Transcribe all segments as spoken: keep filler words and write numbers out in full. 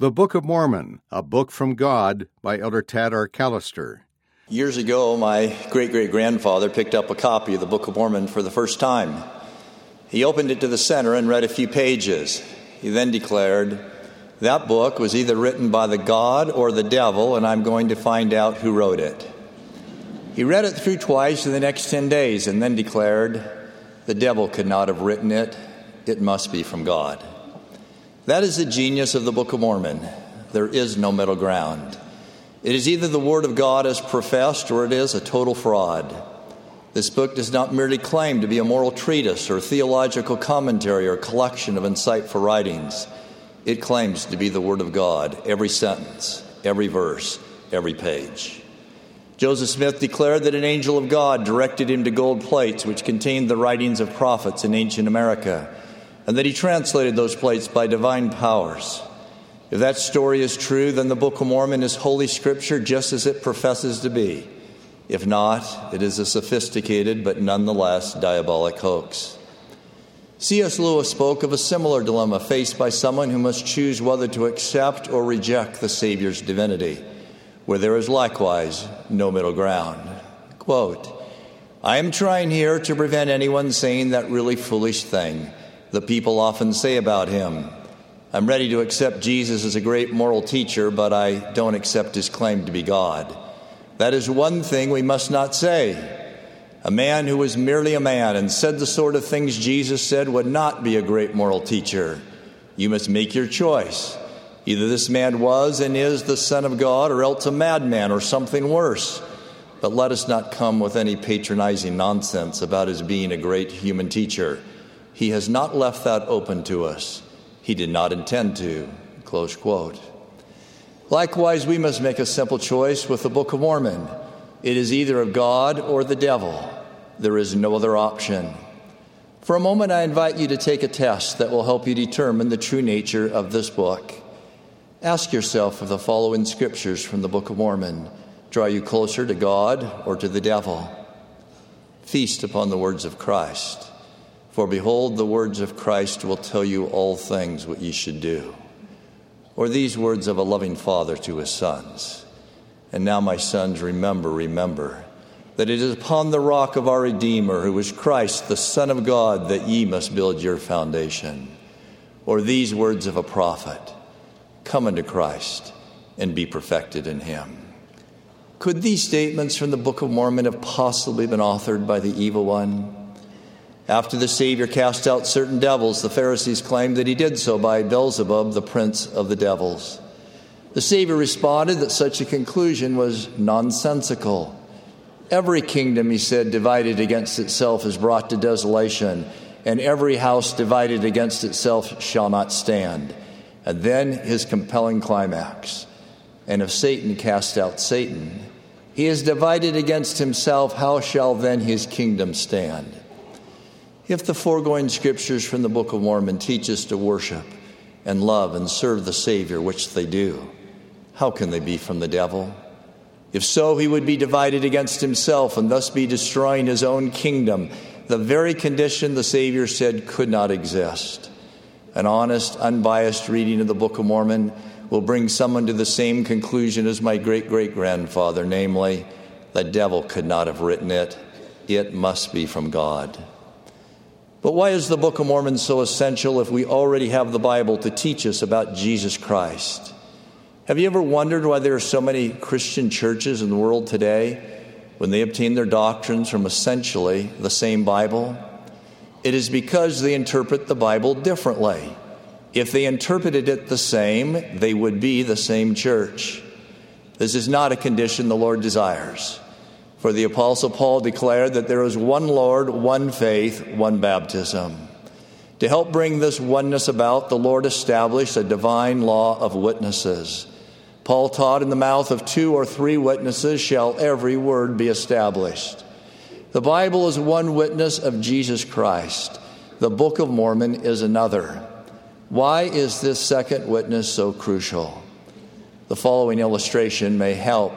The Book of Mormon, a book from God by Elder Tad R. Callister. Years ago, my great-great-grandfather picked up a copy of the Book of Mormon for the first time. He opened it to the center and read a few pages. He then declared, "That book was either written by the God or the devil, and I'm going to find out who wrote it." He read it through twice in the next ten days and then declared, "The devil could not have written it. It must be from God." That is the genius of the Book of Mormon. There is no middle ground. It is either the Word of God as professed or it is a total fraud. This book does not merely claim to be a moral treatise or theological commentary or collection of insightful writings. It claims to be the Word of God, every sentence, every verse, every page. Joseph Smith declared that an angel of God directed him to gold plates which contained the writings of prophets in ancient America, and that he translated those plates by divine powers. If that story is true, then the Book of Mormon is Holy Scripture just as it professes to be. If not, it is a sophisticated but nonetheless diabolic hoax. C S Lewis spoke of a similar dilemma faced by someone who must choose whether to accept or reject the Savior's divinity, where there is likewise no middle ground. Quote, "I am trying here to prevent anyone saying that really foolish thing that people often say about him. I'm ready to accept Jesus as a great moral teacher, but I don't accept his claim to be God. That is one thing we must not say. A man who was merely a man and said the sort of things Jesus said would not be a great moral teacher. You must make your choice. Either this man was and is the Son of God, or else a madman or something worse. But let us not come with any patronizing nonsense about his being a great human teacher. He has not left that open to us. He did not intend to." Close quote. Likewise, we must make a simple choice with the Book of Mormon. It is either of God or the devil. There is no other option. For a moment, I invite you to take a test that will help you determine the true nature of this book. Ask yourself if the following scriptures from the Book of Mormon draw you closer to God or to the devil. Feast upon the words of Christ. For behold, the words of Christ will tell you all things what ye should do. Or these words of a loving father to his sons. And now, my sons, remember, remember, that it is upon the rock of our Redeemer, who is Christ, the Son of God, that ye must build your foundation. Or these words of a prophet, come unto Christ and be perfected in him. Could these statements from the Book of Mormon have possibly been authored by the evil one? After the Savior cast out certain devils, the Pharisees claimed that he did so by Beelzebub, the prince of the devils. The Savior responded that such a conclusion was nonsensical. Every kingdom, he said, divided against itself is brought to desolation, and every house divided against itself shall not stand. And then his compelling climax. And if Satan cast out Satan, he is divided against himself, how shall then his kingdom stand? If the foregoing scriptures from the Book of Mormon teach us to worship and love and serve the Savior, which they do, how can they be from the devil? If so, he would be divided against himself and thus be destroying his own kingdom, the very condition the Savior said could not exist. An honest, unbiased reading of the Book of Mormon will bring someone to the same conclusion as my great-great-grandfather, namely, the devil could not have written it. It must be from God. But why is the Book of Mormon so essential if we already have the Bible to teach us about Jesus Christ? Have you ever wondered why there are so many Christian churches in the world today when they obtain their doctrines from essentially the same Bible? It is because they interpret the Bible differently. If they interpreted it the same, they would be the same church. This is not a condition the Lord desires. For the Apostle Paul declared that there is one Lord, one faith, one baptism. To help bring this oneness about, the Lord established a divine law of witnesses. Paul taught, in the mouth of two or three witnesses shall every word be established. The Bible is one witness of Jesus Christ. The Book of Mormon is another. Why is this second witness so crucial? The following illustration may help.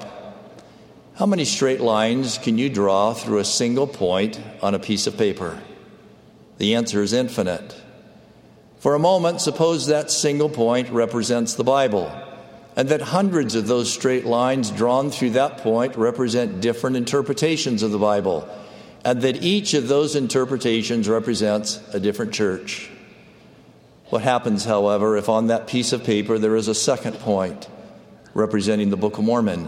How many straight lines can you draw through a single point on a piece of paper? The answer is infinite. For a moment, suppose that single point represents the Bible, and that hundreds of those straight lines drawn through that point represent different interpretations of the Bible, and that each of those interpretations represents a different church. What happens, however, if on that piece of paper there is a second point representing the Book of Mormon?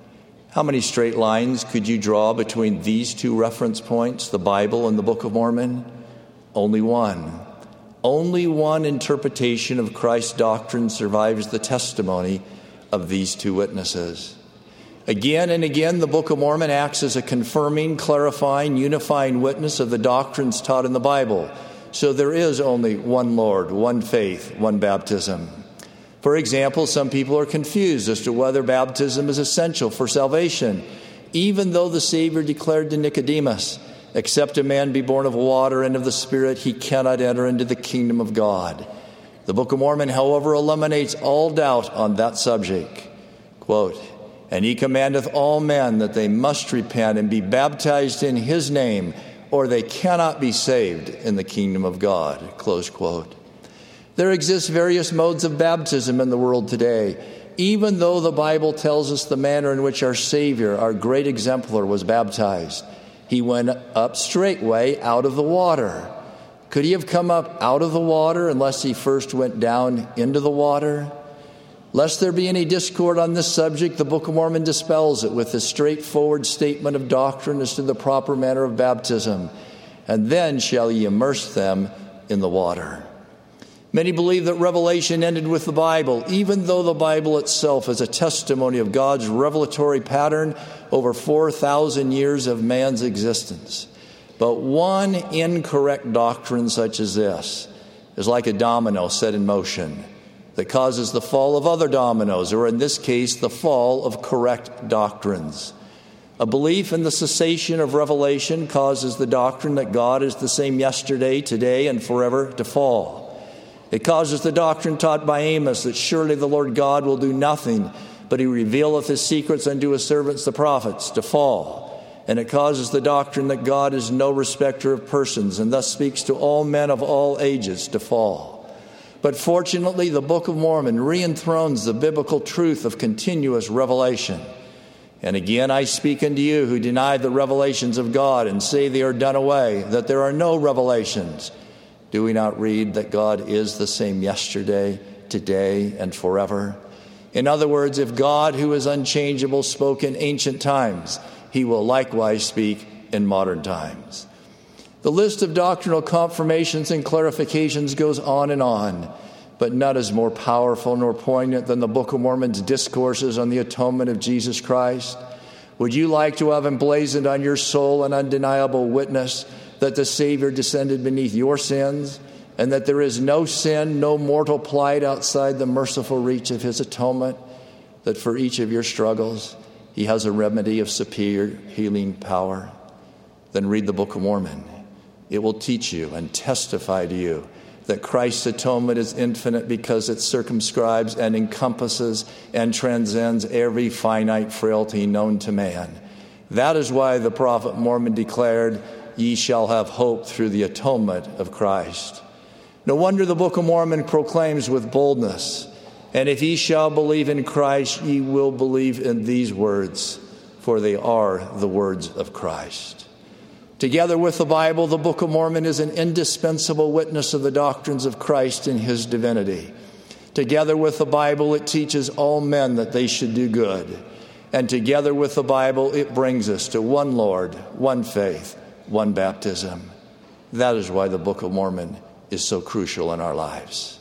How many straight lines could you draw between these two reference points, the Bible and the Book of Mormon? Only one. Only one interpretation of Christ's doctrine survives the testimony of these two witnesses. Again and again, the Book of Mormon acts as a confirming, clarifying, unifying witness of the doctrines taught in the Bible. So there is only one Lord, one faith, one baptism. For example, some people are confused as to whether baptism is essential for salvation, even though the Savior declared to Nicodemus, "Except a man be born of water and of the Spirit, he cannot enter into the kingdom of God." The Book of Mormon, however, eliminates all doubt on that subject. Quote, "And he commandeth all men that they must repent and be baptized in his name, or they cannot be saved in the kingdom of God." Close quote. There exist various modes of baptism in the world today, even though the Bible tells us the manner in which our Savior, our great exemplar, was baptized. He went up straightway out of the water. Could he have come up out of the water unless he first went down into the water? Lest there be any discord on this subject, the Book of Mormon dispels it with a straightforward statement of doctrine as to the proper manner of baptism. "And then shall ye immerse them in the water." Many believe that Revelation ended with the Bible, even though the Bible itself is a testimony of God's revelatory pattern over four thousand years of man's existence. But one incorrect doctrine such as this is like a domino set in motion that causes the fall of other dominoes, or in this case, the fall of correct doctrines. A belief in the cessation of revelation causes the doctrine that God is the same yesterday, today, and forever to fall. It causes the doctrine taught by Amos that surely the Lord God will do nothing, but he revealeth his secrets unto his servants the prophets, to fall. And it causes the doctrine that God is no respecter of persons, and thus speaks to all men of all ages, to fall. But fortunately, the Book of Mormon re-enthrones the biblical truth of continuous revelation. And again I speak unto you who deny the revelations of God and say they are done away, that there are no revelations. Do we not read that God is the same yesterday, today, and forever? In other words, if God, who is unchangeable, spoke in ancient times, he will likewise speak in modern times. The list of doctrinal confirmations and clarifications goes on and on, but none is more powerful nor poignant than the Book of Mormon's discourses on the atonement of Jesus Christ. Would you like to have emblazoned on your soul an undeniable witness that the Savior descended beneath your sins, and that there is no sin, no mortal plight outside the merciful reach of his atonement, that for each of your struggles he has a remedy of superior healing power? Then read the Book of Mormon. It will teach you and testify to you that Christ's atonement is infinite because it circumscribes and encompasses and transcends every finite frailty known to man. That is why the prophet Mormon declared, "Ye shall have hope through the atonement of Christ." No wonder the Book of Mormon proclaims with boldness, "And if ye shall believe in Christ, ye will believe in these words, for they are the words of Christ." Together with the Bible, the Book of Mormon is an indispensable witness of the doctrines of Christ and his divinity. Together with the Bible, it teaches all men that they should do good. And together with the Bible, it brings us to one Lord, one faith, one baptism. That is why the Book of Mormon is so crucial in our lives.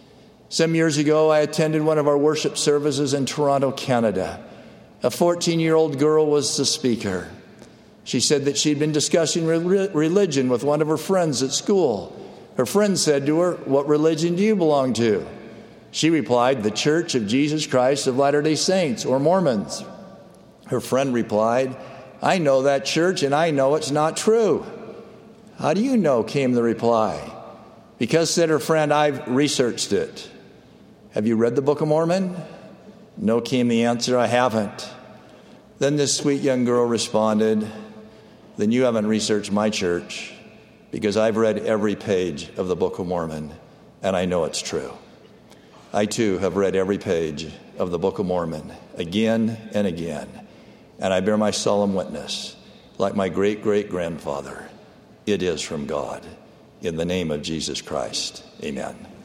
Some years ago, I attended one of our worship services in Toronto, Canada. A fourteen-year-old girl was the speaker. She said that she'd been discussing re- religion with one of her friends at school. Her friend said to her, "What religion do you belong to?" She replied, "The Church of Jesus Christ of Latter-day Saints, or Mormons." Her friend replied, "I know that church, and I know it's not true." "How do you know?" came the reply. "Because," said her friend, "I've researched it." "Have you read the Book of Mormon?" "No," came the answer, "I haven't." Then this sweet young girl responded, "Then you haven't researched my church, because I've read every page of the Book of Mormon, and I know it's true. I, too, have read every page of the Book of Mormon again and again, and I bear my solemn witness, like my great-great-grandfather, it is from God. In the name of Jesus Christ, amen.